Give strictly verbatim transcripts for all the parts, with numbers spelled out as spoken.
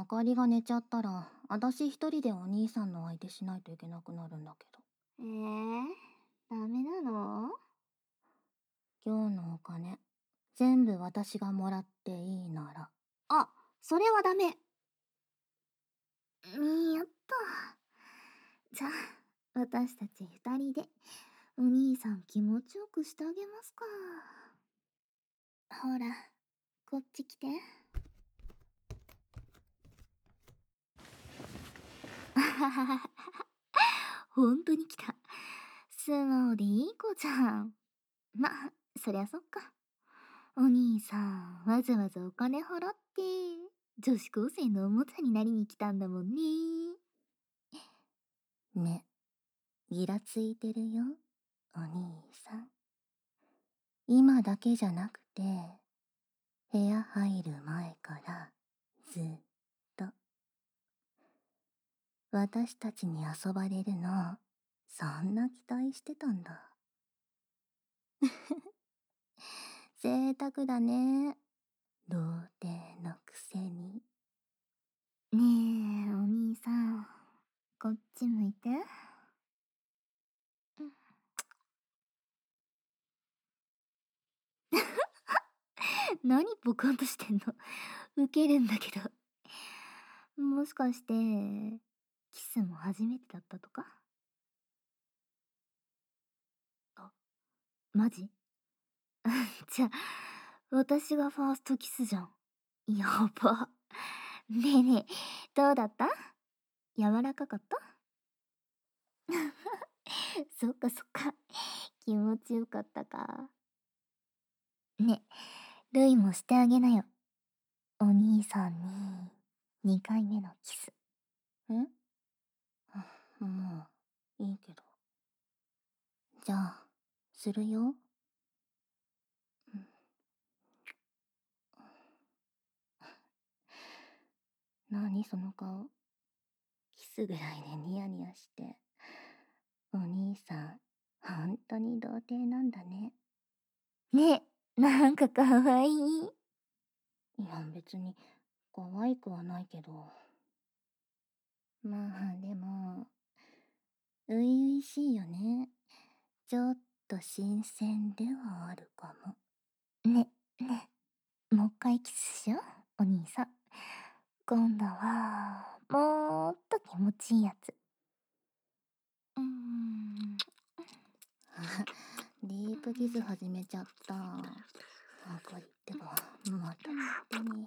かりが寝ちゃったら、私一人でお兄さんの相手しないといけなくなるんだけど。 えー、ダメなの？ 今日のお金、全部私がもらっていいなら。 あ、それはダメ。うんやった。じゃあ、私たち二人で、お兄さん気持ちよくしてあげますか。ほら、こっち来て。あははは。ほんとに来た。素直でいい子じゃん。ま、そりゃそっか。お兄さん、わざわざお金払って、女子高生のおもちゃになりに来たんだもんね。 目、ギラついてるよ、お兄さん。今だけじゃなくて、部屋入る前からずっと。私たちに遊ばれるの、そんな期待してたんだ。贅沢だね。童貞のくせに。 ねえ、お兄さん、こっち向いて。何ポカンとしてんの？ウケるんだけど。もしかして、キスも初めてだったとか？あ、マジ？じゃあ、私がファーストキスじゃん。やば。ねえねえ、どうだった？柔らかかった？そっかそっか。気持ちよかったか。ねえ、ルイもしてあげなよ。お兄さんににかいめのキス。 んもう、いいけど。じゃあ、するよ。何その顔。キスぐらいでニヤニヤして。お兄さん、ほんとに童貞なんだね。 ねえ、なんかかわいい。 いや、別に、可愛くはないけど。まあ、でも、初々しいよね。ちょっと新鮮ではあるかも。 ね、ね、もう一回キスしよう、お兄さん。今度は、もっと気持ちいいやつ。うーん。 ディープキス始めちゃった。なんか言ってば、また勝手に。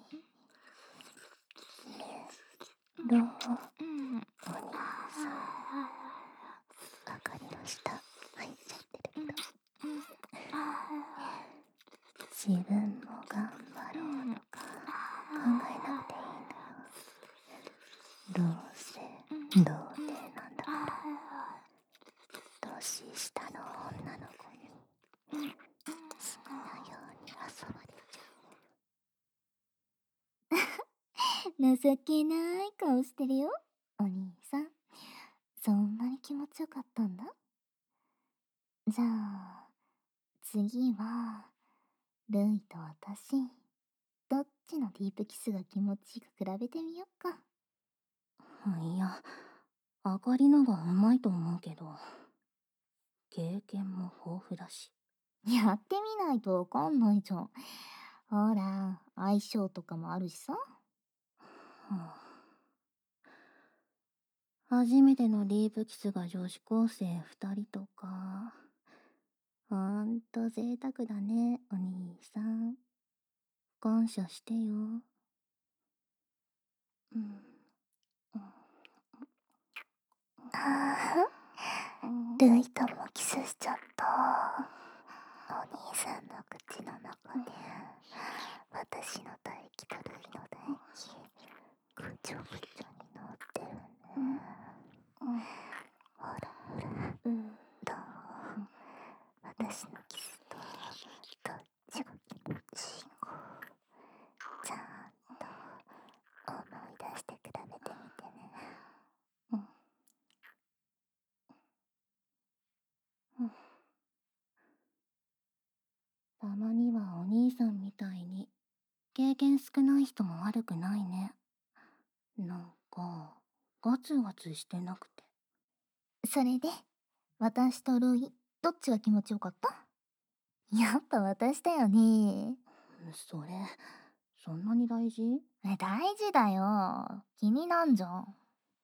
どう？お兄さん。明かりの下、入っちゃってるけど。自分も頑張ろうとか、考えなくていいんだよ。どうせ、童貞なんだから。年下の女の子に、好きなように遊ばれちゃ情けない顔してるよ、お兄さん。そんなに気持ちよかったんだ。じゃあ、次は、ルイと私、どっちのディープキスが気持ちいいか比べてみよっか。 う。いや、あかりのがうまいと思うけど、経験も豊富だし。 やってみないとわかんないじゃん。ほら、相性とかもあるしさ。 はあ、初めてのディープキスが女子高生二人とか。ほんと贅沢だね、お兄さん。感謝してよ。うん。 ああ、ルイともキスしちゃった。お兄さんの口の中で、私の唾液とルイの唾液、ぐちょぐちょになってるね。ほらほら、どう？私のキスとどっちが気持ちいいか、ちゃんと思い出して比べてみてね。 うんうん、たまにはお兄さんみたいに経験少ない人も悪くないね。 なんか、ガツガツしてなくて。 それで、私とルイ、どっちが気持ちよかった？やっぱ私だよね。 それ、そんなに大事？ え、大事だよ。気になんじゃん。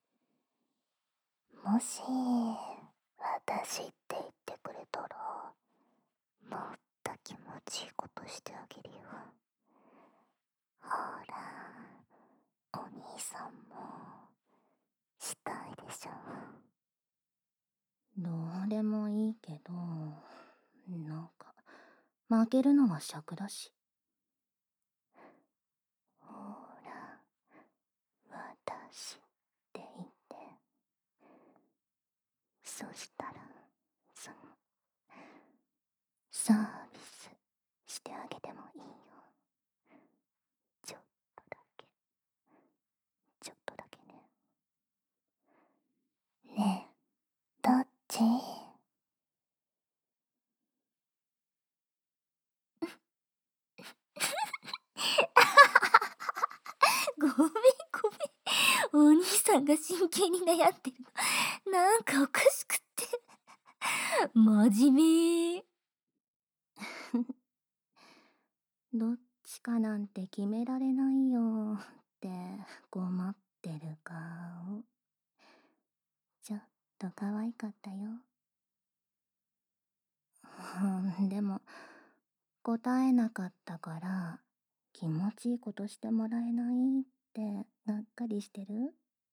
もし、私って言ってくれたら、もっと気持ちいいことしてあげるよ。ほら、お兄さんも、したいでしょ。 どうでもいいけど、なんか、負けるのは尺だし。ほら、私って言って。そしたら、その、サービスしてあげてもいいよ。ちょっとだけ。ちょっとだけね。 ねえ、どっち？ごめんごめん。お兄さんが真剣に悩んでるの。なんかおかしくって。真面目。 どっちかなんて決められないよって困ってる顔。ちょっと可愛かったよ。でも、答えなかったから、気持ちいいことしてもらえないってがっかりしてる？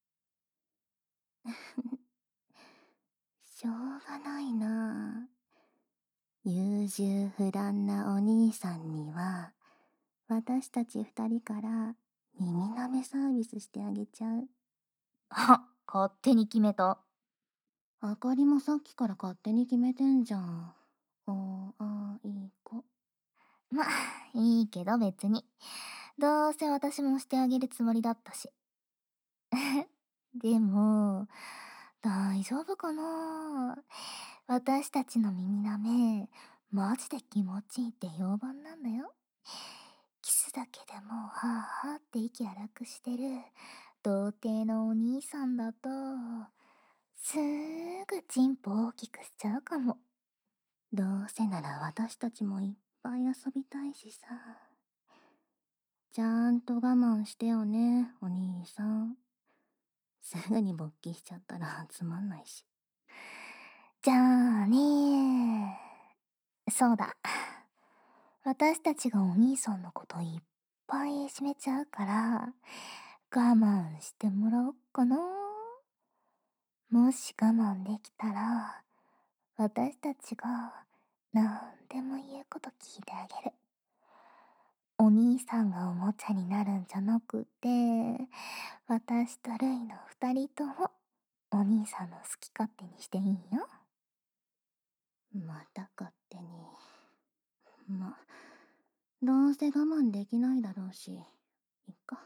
しょうがないな。優柔不断なお兄さんには、私たち二人から耳舐めサービスしてあげちゃう。 は、勝手に決めた。 あかりもさっきから勝手に決めてんじゃん。おあいい子。 ま、いいけど別に。どうせ私もしてあげるつもりだったし。でも、大丈夫かな？私たちの耳舐め、マジで気持ちいいって評判なんだよ。キスだけでも、はぁはぁって息荒くしてる、童貞のお兄さんだと、すーぐチンポ大きくしちゃうかも。 どうせなら私たちもいっぱい遊びたいしさ。ちゃんと我慢してよね、お兄さん。すぐに勃起しちゃったらつまんないし。 じゃあねー。そうだ。私たちがお兄さんのこといっぱいいじめちゃうから、我慢してもらおっかな。もし我慢できたら、私たちが何でも言うこと聞いてあげる。お兄さんがおもちゃになるんじゃなくて、私とルイの二人ともお兄さんの好き勝手にしていいよ。 また勝手に。ま、どうせ我慢できないだろうし、いっか。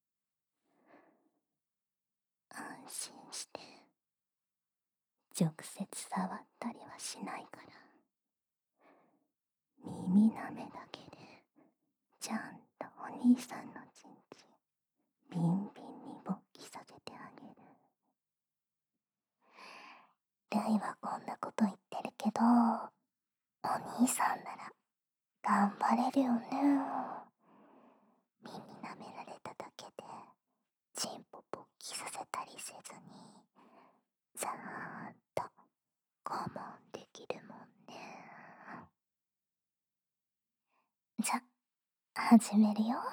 安心して。直接触ったりはしないから。耳舐めだけで、ちゃんとお兄さんのチンチン、ビンビンに勃起させてあげる。 ルイはこんなこと言ってるけど、お兄さんなら頑張れるよね。耳舐められただけでチンポ勃起させたりせずに、さーっと我慢できるもんね。じゃ、始めるよ。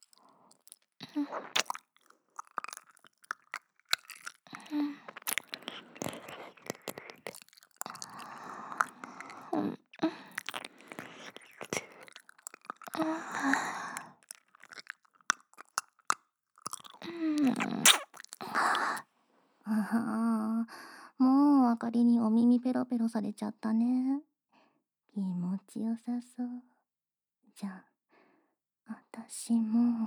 うん。 あはー、もうあかりにお耳ペロペロされちゃったね。気持ちよさそう。じゃあ、あたしも。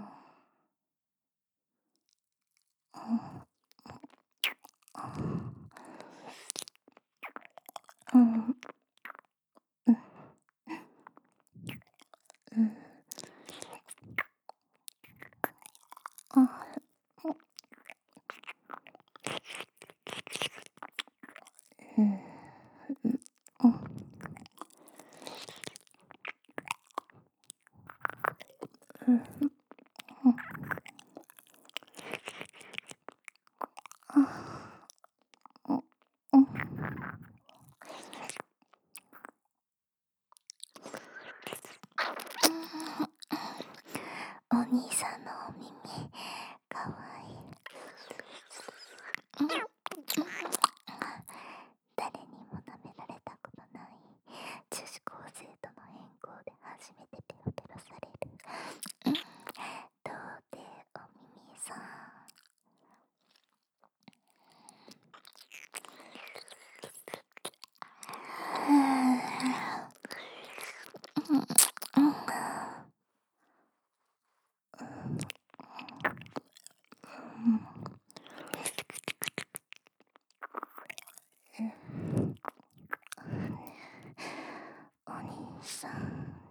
うん、うん、うん。あ、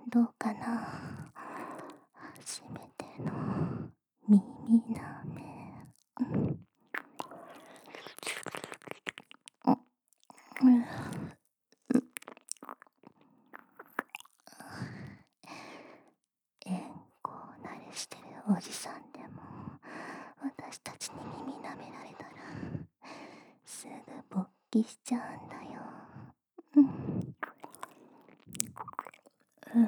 どうかな。初めての耳なめ。うん、えんこ慣れしてるおじさんでも私たちに耳なめられたらすぐ勃起しちゃうんだよ。うん、うん、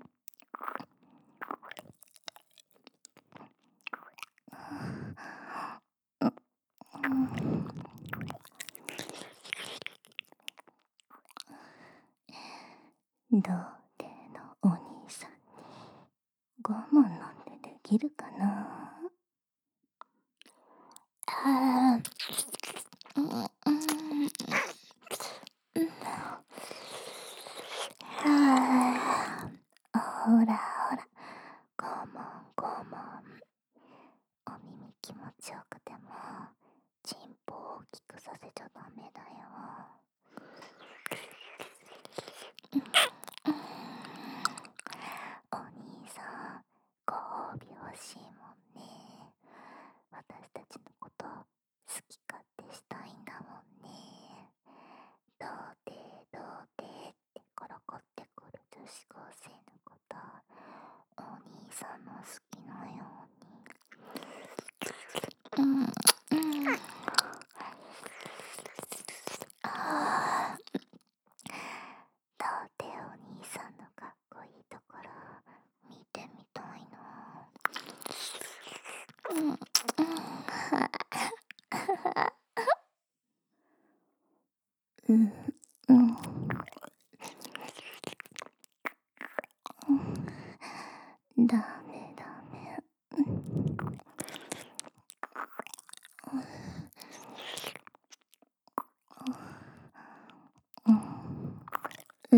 童貞のお兄さんに我慢なんてできるかな。 あー、うん、うん、あー、ほらほら、ごもんごもん。お耳気持ちよくてもチンポを大きくさせちゃダメだよ。お兄さん、ご褒美欲しいもんね。私たちのこと好き勝手したいんだもんね。童貞童貞ってコロコってくる女子高生のことお兄さんの好きなように。うん、うん、あー、童貞お兄さんのかっこいいところ見てみたいな。うん、うん、 うん、うん、ダメダメ。うん、うん、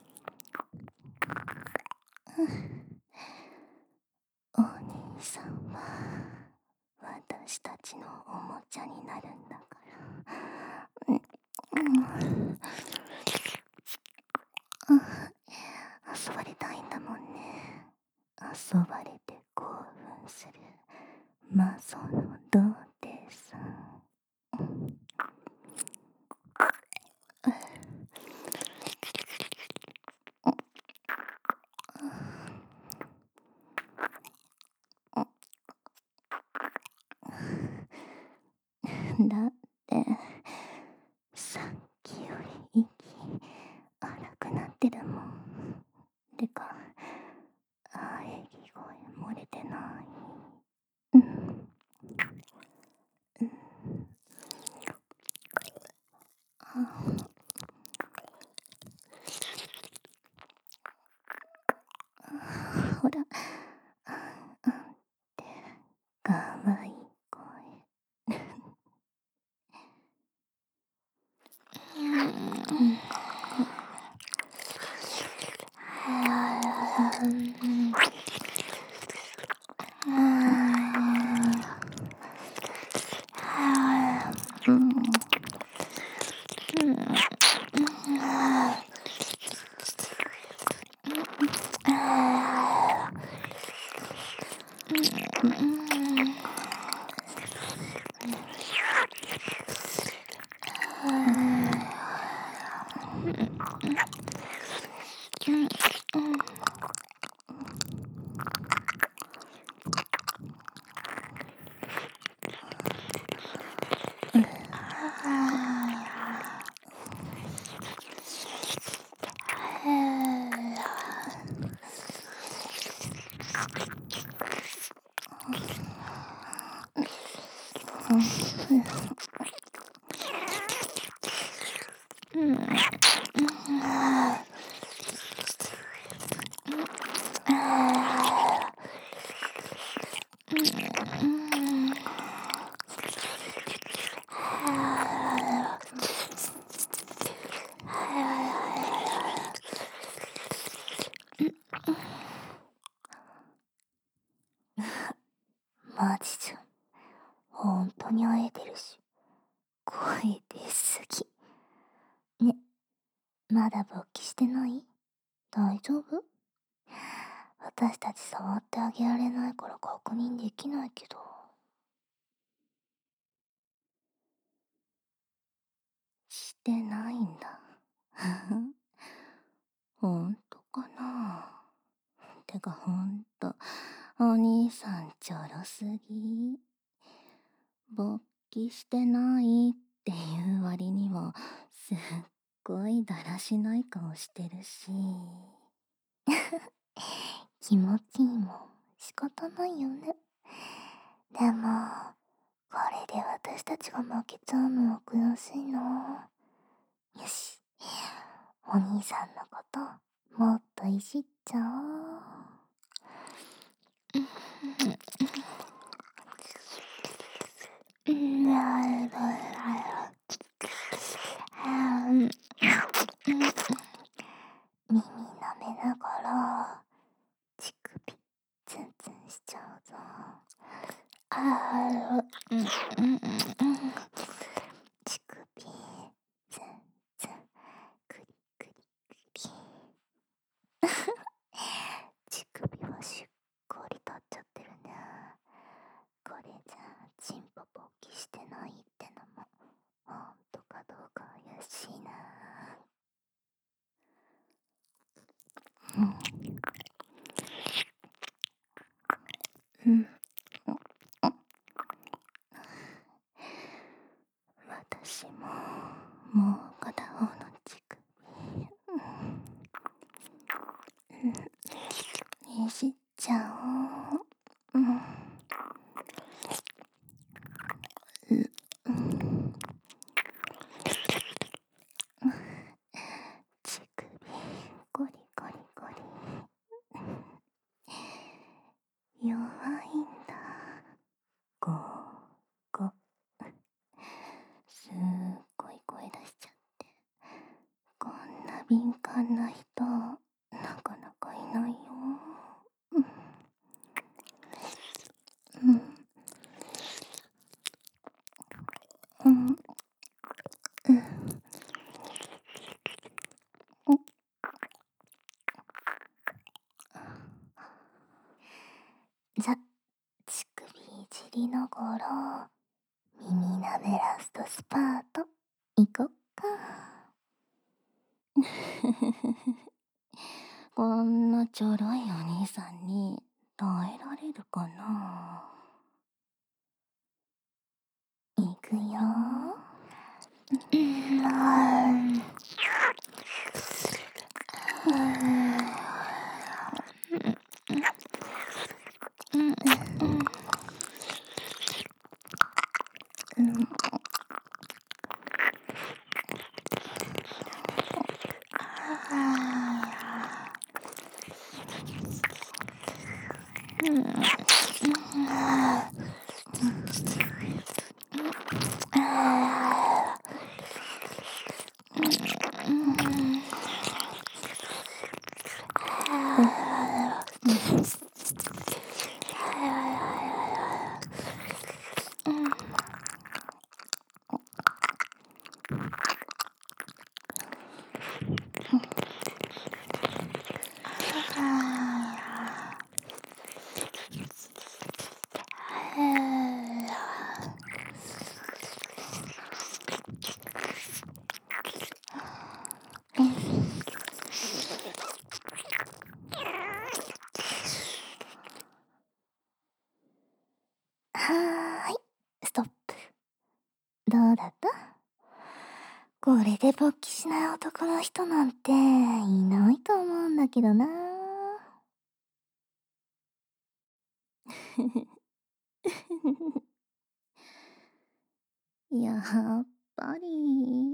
お兄さんは私たちのおもちゃになるんだから。うん、うん、遊ばれたいんだもんね。遊ばれて興奮するマゾの童貞さん。だってさっきより息荒くなってるもん。てか喘ぎ声漏れてない。うん、ほら、あんってかわいい声。マジじゃん。ほんとに会えてるし、声出すぎ。ね、まだ勃起してない？大丈夫？ 私たち触ってあげられないから確認できないけど。 してないんだ。ほんとかな。てかほんと、お兄さんちょろすぎ。勃起してないっていう割には、すっごいだらしない顔してるし。 気持ちいいもん仕方ないよね。でも、これで私たちが負けちゃうのは悔しいな。よし、お兄さんのこともっといじっちゃおう。耳舐めながら乳首ツンツンしちゃうぞ。あー、うんうんうん、乳首ツンツン、クリクリクリ。乳首はしっかり立っちゃってるね。これじゃあチンポ勃起してないってのもほんとかどうか怪しいな。うん、 私ももう片方の乳首、うん、いじっちゃおう。うん、うん、乳首ゴリゴリゴリ。弱いんだ。ゴーゴー。すっごい声出しちゃって。こんな敏感な人なかなかいないよ。うん、うん、うん、うん、 じゃ、乳首いじりながら耳なめラストスパートいこっか。 こんなちょろいお兄さんに耐えられるかな。 いくよ。うん、はーい、ストップ。どうだった？これで勃起しない男の人なんていないと思うんだけどな。 やっぱり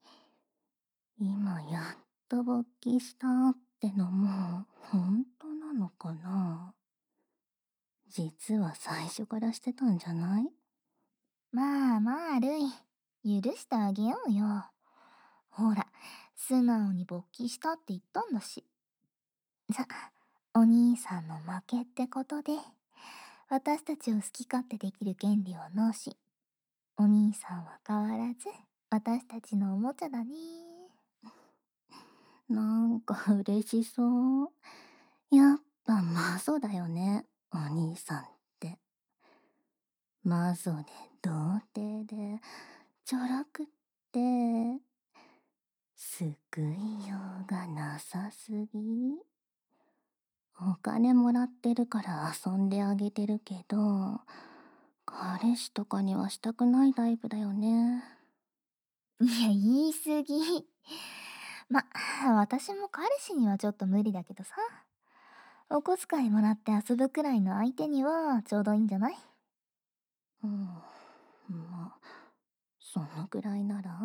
今やっと勃起したってのも本当なのかな。実は最初からしてたんじゃない？ まあまあ、ルイ、許してあげようよ。ほら、素直に勃起したって言ったんだし。じゃ、お兄さんの負けってことで、私たちを好き勝手できる権利を納し、お兄さんは変わらず私たちのおもちゃだね。 なんか嬉しそう。やっあ、まあそうだよね、お兄さんって。マゾで童貞でちょろくって救いようがなさすぎ。お金もらってるから遊んであげてるけど、彼氏とかにはしたくないタイプだよね。 いや、言い過ぎ。ま、私も彼氏にはちょっと無理だけどさ。お小遣いもらって遊ぶくらいの相手にはちょうどいいんじゃない？ うん、まあ、そのくらいなら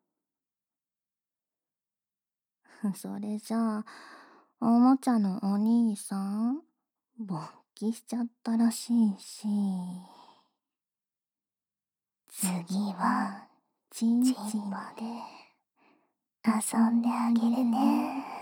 それじゃあ、おもちゃのお兄さん、勃起しちゃったらしいし。次は、ちんちんで遊んであげるね。